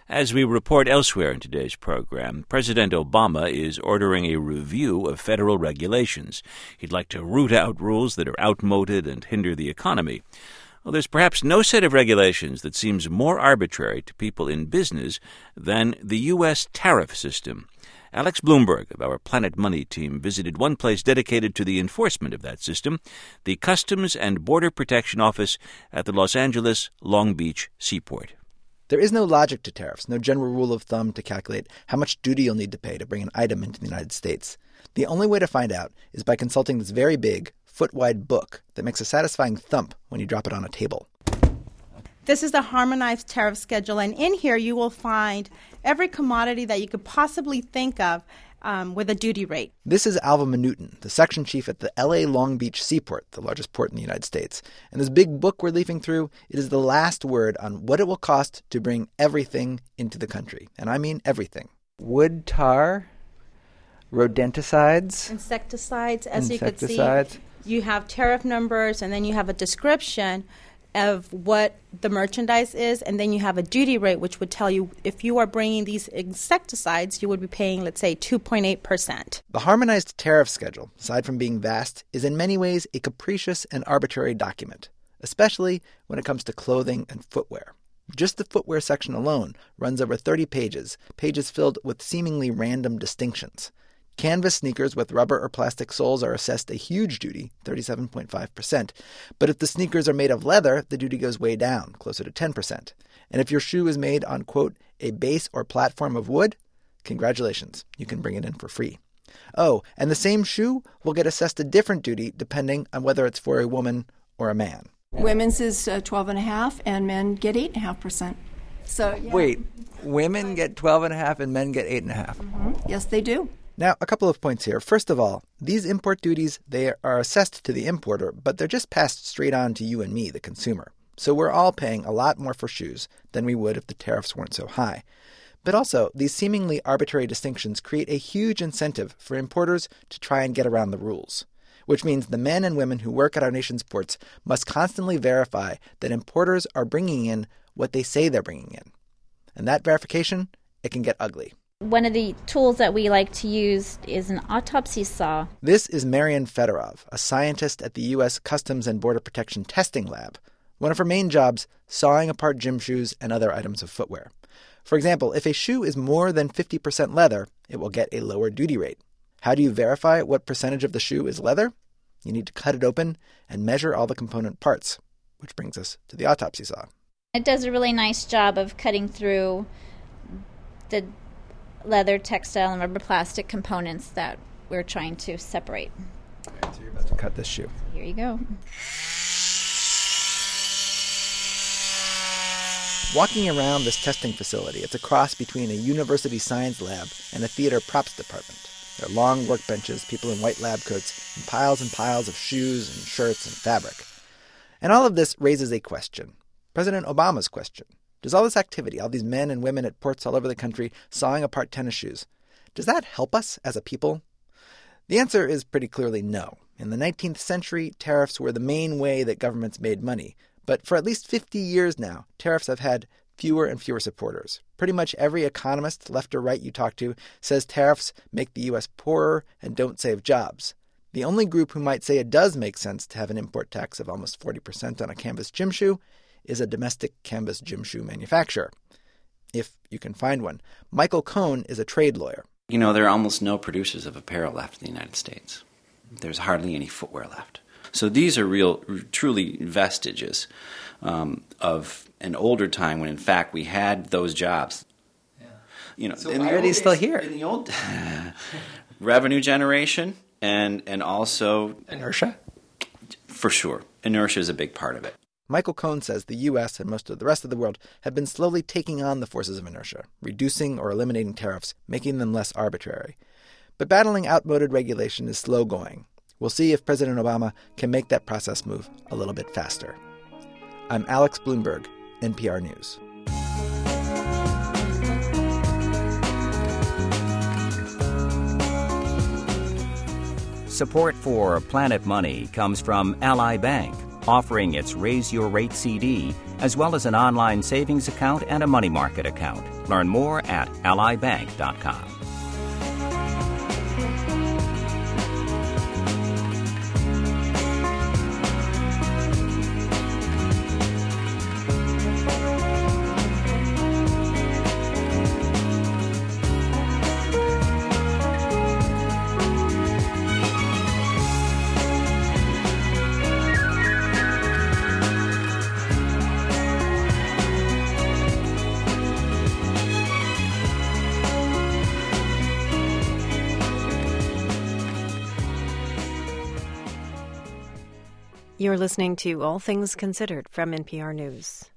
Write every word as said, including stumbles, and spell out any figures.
As we report elsewhere in today's program, President Obama is ordering a review of federal regulations. He'd like to root out rules that are outmoded and hinder the economy. Well, there's perhaps no set of regulations that seems more arbitrary to people in business than the U S tariff system. Alex Blumberg of our Planet Money team visited one place dedicated to the enforcement of that system, the Customs and Border Protection Office at the Los Angeles Long Beach Seaport. There is no logic to tariffs, no general rule of thumb to calculate how much duty you'll need to pay to bring an item into the United States. The only way to find out is by consulting this very big, foot-wide book that makes a satisfying thump when you drop it on a table. This is the harmonized tariff schedule, and in here you will find every commodity that you could possibly think of um, with a duty rate. This is Alva Manootan, the section chief at the L A Long Beach Seaport, the largest port in the United States. And this big book we're leafing through, it is the last word on what it will cost to bring everything into the country. And I mean everything. Wood, tar, rodenticides. Insecticides, as you could see. Insecticides. You have tariff numbers, and then you have a description of what the merchandise is, and then you have a duty rate, which would tell you if you are bringing these insecticides, you would be paying, let's say, two point eight percent. The harmonized tariff schedule, aside from being vast, is in many ways a capricious and arbitrary document, especially when it comes to clothing and footwear. Just the footwear section alone runs over thirty pages, pages filled with seemingly random distinctions. Canvas sneakers with rubber or plastic soles are assessed a huge duty, thirty-seven point five percent. But if the sneakers are made of leather, the duty goes way down, closer to ten percent. And if your shoe is made on, quote, a base or platform of wood, congratulations, you can bring it in for free. Oh, and the same shoe will get assessed a different duty depending on whether it's for a woman or a man. Women's is uh, twelve point five, and men get eight point five percent. So, yeah. Wait, women get twelve point five and men get eight point five? Mm-hmm. Yes, they do. Now, a couple of points here. First of all, these import duties, they are assessed to the importer, but they're just passed straight on to you and me, the consumer. So we're all paying a lot more for shoes than we would if the tariffs weren't so high. But also, these seemingly arbitrary distinctions create a huge incentive for importers to try and get around the rules, which means the men and women who work at our nation's ports must constantly verify that importers are bringing in what they say they're bringing in. And that verification, it can get ugly. One of the tools that we like to use is an autopsy saw. This is Marian Fedorov, a scientist at the U S Customs and Border Protection Testing Lab. One of her main jobs, sawing apart gym shoes and other items of footwear. For example, if a shoe is more than fifty percent leather, it will get a lower duty rate. How do you verify what percentage of the shoe is leather? You need to cut it open and measure all the component parts, which brings us to the autopsy saw. It does a really nice job of cutting through the leather, textile, and rubber plastic components that we're trying to separate. All right, so you're about to cut this shoe. Here you go. Walking around this testing facility, it's a cross between a university science lab and a theater props department. There are long workbenches, people in white lab coats, and piles and piles of shoes and shirts and fabric. And all of this raises a question. President Obama's question. Does all this activity, all these men and women at ports all over the country sawing apart tennis shoes, does that help us as a people? The answer is pretty clearly no. In the nineteenth century, tariffs were the main way that governments made money. But for at least fifty years now, tariffs have had fewer and fewer supporters. Pretty much every economist, left or right, you talk to says tariffs make the U S poorer and don't save jobs. The only group who might say it does make sense to have an import tax of almost forty percent on a canvas gym shoe is a domestic canvas gym shoe manufacturer, if you can find one. Michael Cohn is a trade lawyer. You know, there are almost no producers of apparel left in the United States. There's hardly any footwear left. So these are real, truly vestiges um, of an older time when, in fact, we had those jobs. Yeah. You know, so why are they still here? In the old revenue generation and and also inertia. For sure, inertia is a big part of it. Michael Cohn says the U S and most of the rest of the world have been slowly taking on the forces of inertia, reducing or eliminating tariffs, making them less arbitrary. But battling outmoded regulation is slow going. We'll see if President Obama can make that process move a little bit faster. I'm Alex Blumberg, N P R News. Support for Planet Money comes from Ally Bank, offering its Raise Your Rate C D, as well as an online savings account and a money market account. Learn more at ally bank dot com. You're listening to All Things Considered from N P R News.